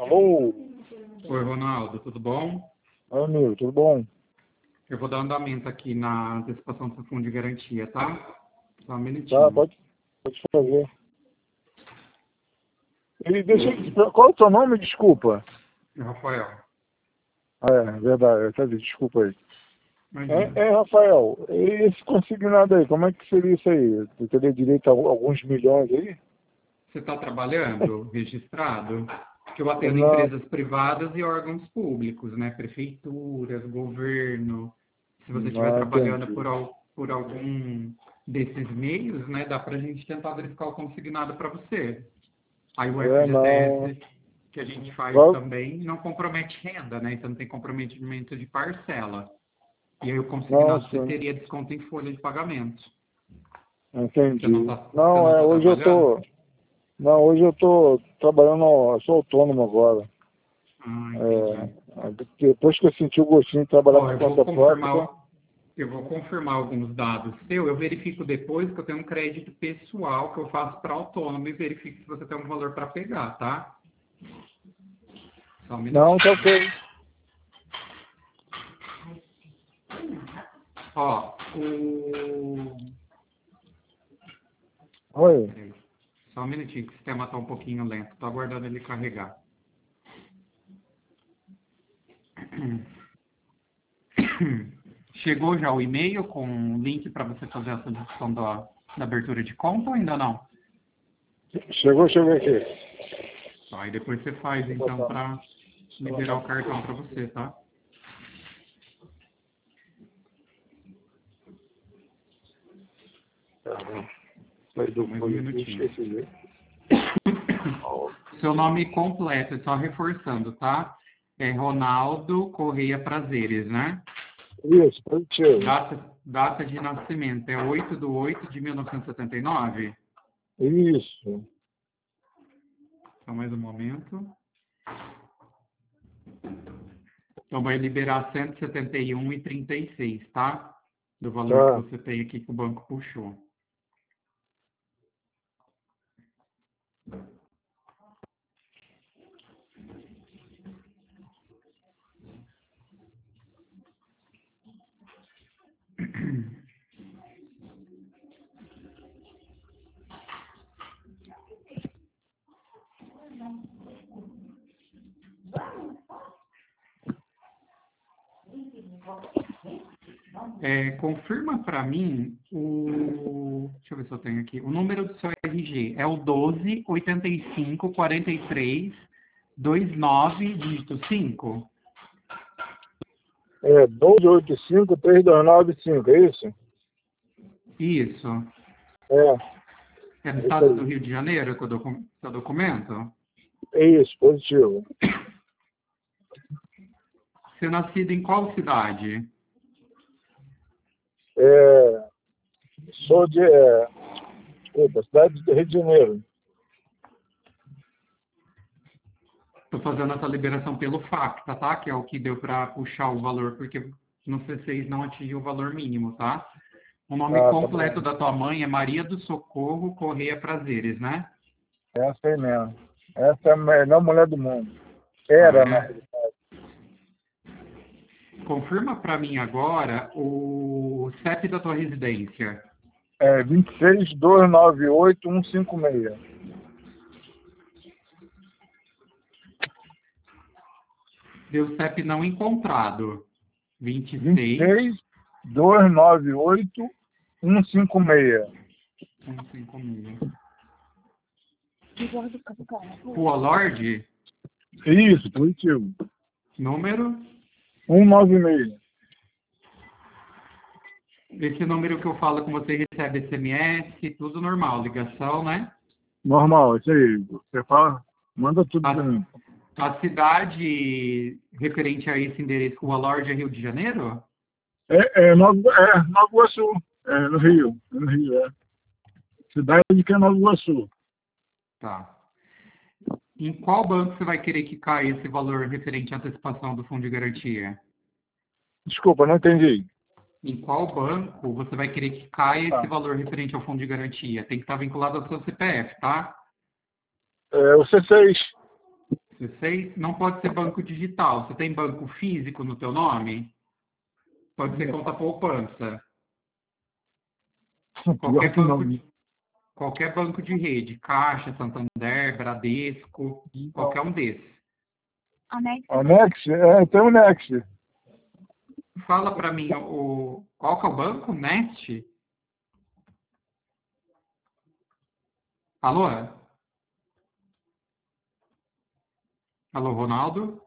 Alô, Oi, Ronaldo, tudo bom? oi, amigo, tudo bom? Eu vou dar andamento aqui na antecipação do fundo de garantia, tá? Só um Tá, minutinho. pode fazer. E qual é o seu nome? Desculpa. Rafael, É verdade, desculpa aí. imagina. Rafael, e esse consignado aí, como é que seria isso aí? Eu teria direito a alguns milhões aí? Você está trabalhando registrado? Porque eu atendo Não, empresas privadas e órgãos públicos, né? Prefeituras, governo. Se você estiver não trabalhando entendi. por algum desses meios, né? Dá para a gente tentar verificar o consignado para você. Aí o Não. FGTS que a gente faz Qual- também não compromete renda, né? Então não tem comprometimento de parcela. E aí o Não, consignado você sim, teria desconto em folha de pagamento. entendi. Você Não, não tá hoje eu trabalhando? tô. Não, hoje eu tô trabalhando, eu sou autônomo agora. Ah, entendi. É, depois que eu senti o gostinho de trabalhar Ó, por conta própria. eu vou confirmar alguns dados seu. Eu verifico depois que eu tenho um crédito pessoal que eu faço para autônomo e verifico se você tem um valor para pegar, tá? Só um Não, tá minutinho. ok. Ó, o... Oi. Peraí. Só um minutinho que o sistema está um pouquinho lento. Tô aguardando ele carregar. Chegou já o e-mail com o link para você fazer a solicitação da abertura de conta ou ainda não? Chegou aqui. Tá, aí depois você faz Vou então botar. para liberar o cartão para você, tá? Sai do Mais um folha aqui, minutinho. esqueci de. Seu nome completo, só reforçando, tá? É Ronaldo Correia Prazeres, né? Isso, positivo. Data de nascimento é 8/8/1979. Isso. Só mais um momento. Então vai liberar 171,36, tá? Do valor que Tá. você tem aqui que o banco puxou. Confirma para mim o. Deixa eu ver se eu tenho aqui. O número do seu RG é o 12 85 43 29 dígito 5. É 1285-3295, é isso? Isso. É, É no é isso estado do aí. Rio de Janeiro, seu documento? É isso, positivo. Você é nascido em qual cidade? É, sou de. Desculpa, cidade do Rio de Janeiro. Estou fazendo essa liberação pelo FACTA, tá? Que é o que deu para puxar o valor, porque no C6 não atingiu o valor mínimo, tá? O nome Ah, tá completo bom. da tua mãe é Maria do Socorro Correia Prazeres, né? Essa aí mesmo. Essa é a melhor mulher do mundo. Ah, Era, né? é? Confirma para mim agora o CEP da tua residência. É 26-298-156. Deu CEP não encontrado. 26 26-298-156. 156. Rua Lorde, Isso, positivo. número. 196. Esse número que eu falo com você recebe SMS, tudo normal, ligação, né? Normal, isso aí. Você fala, manda tudo pra A, mim. a cidade referente a esse endereço, Rua Lorde, é Rio de Janeiro? Nova Iguaçu. É, no Rio. É no Rio, é. Cidade que é Nova Iguaçu. Tá. Em qual banco você vai querer que caia esse valor referente à antecipação do fundo de garantia? Desculpa, não entendi. Em qual banco você vai querer que caia esse Tá. valor referente ao fundo de garantia? Tem que estar vinculado ao seu CPF, tá? É, o C6. 16? Não pode ser banco digital. Você tem banco físico no teu nome? Pode ser conta poupança. Pior que não. Qualquer banco de rede. Caixa, Santander, Bradesco, qualquer um desses. A Next? Tem o Next. Fala para mim, qual que é o banco? Nest? Alô? Alô, Ronaldo?